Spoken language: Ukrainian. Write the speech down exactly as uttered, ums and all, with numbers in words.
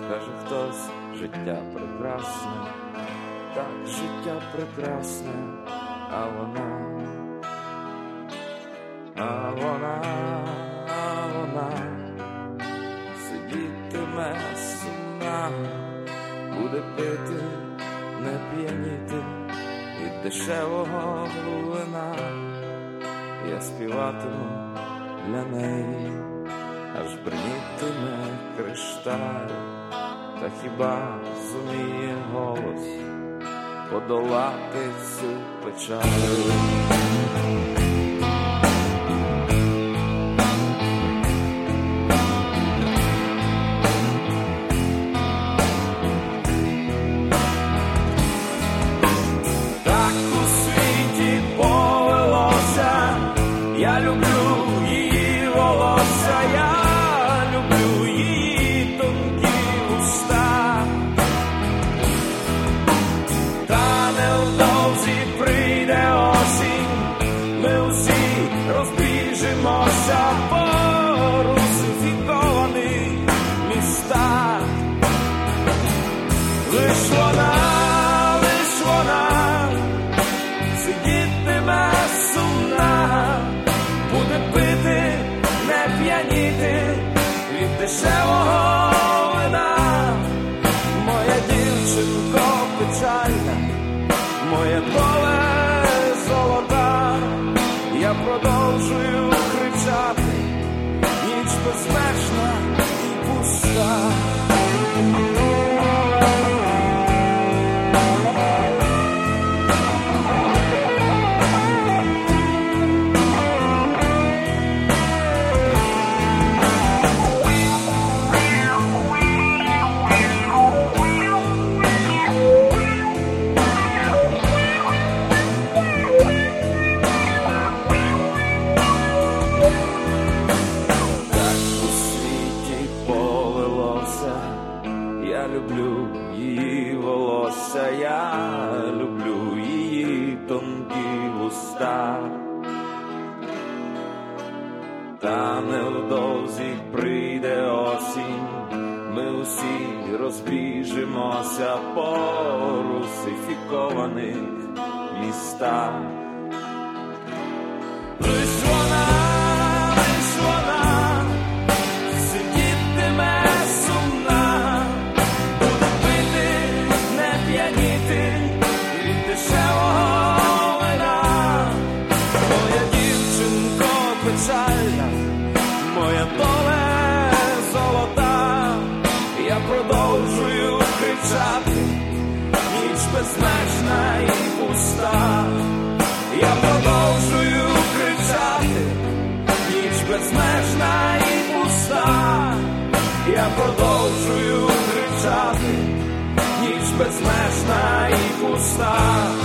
Каже хтось, життя прекрасне, так життя прекрасне, а вона, а вона, а вона сидітиме сумна, буде пити, не п'яніти від дешевого вина. Я співатиму для неї, аж бринітиме кришталь. Та хіба зуміє голос подолати цю печаль? Так у світі повелося, я люблю її волосся, я люблю її тонкі уста. Та невдовзі прийде осінь, ми усі розбіжимося по русифікованих містах. Лиш вона, лиш вона сидітиме сумна, буде пити, не п'яніти від дешевого вина. Моя дівчинко печальна, моє поле золота, я продовжую кричати, ніч безмежна і пуста. Я люблю її волосся, я люблю її тонкі вуста. Та невдовзі прийде осінь, ми усі розбіжимося по русифікованих містах. Лиш вона, лиш вона сидітиме сумна, буде пити, не п'яніти від дешевого вина. Моя дівчинко печальна, моя доле золота, я продовжую кричати, ніч безмежна і пуста. Я продовжую кричати, ніч безмежна і пуста. Я продовжую кричати, ніч безмежна і пуста.